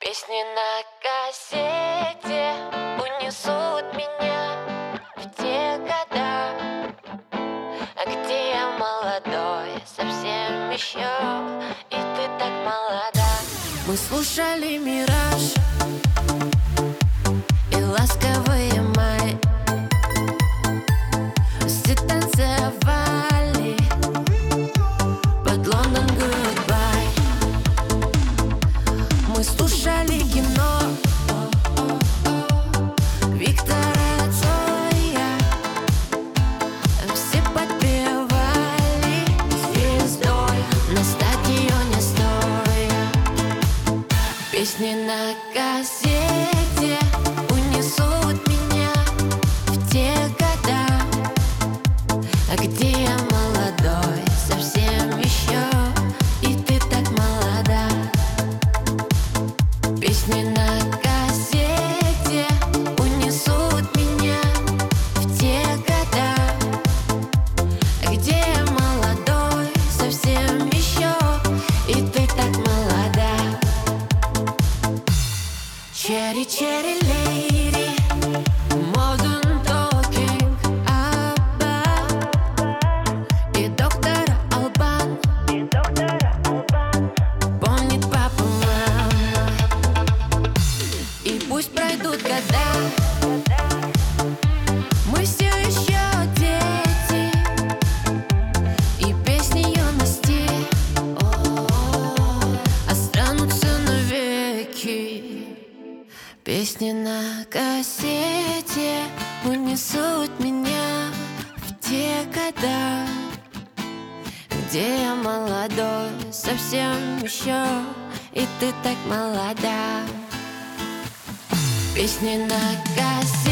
Песни на кассете унесут меня в те года, где я молодой, совсем еще, и ты так молода. Мы слушали «Мираж» и ласковые май, все танцевали под Лондон Goodbye. Мы слушали кино Виктора Цоя, все подпевали звездой на стадионе стоя. Песни на кассете унесут меня в те года, где я молодой, совсем еще, и ты так молода. Песни на кассете унесут меня в те года, где я молодой, совсем еще, и ты так молода. Cherry, cherry lady, modern talking, Абба и доктор Албан. Помнит папа, мама. И пусть пройдут года, мы все еще дети, и песни юности останутся навеки. Песни на кассете унесут меня в те года, где я молодой, совсем еще, и ты так молода. Песни на кассете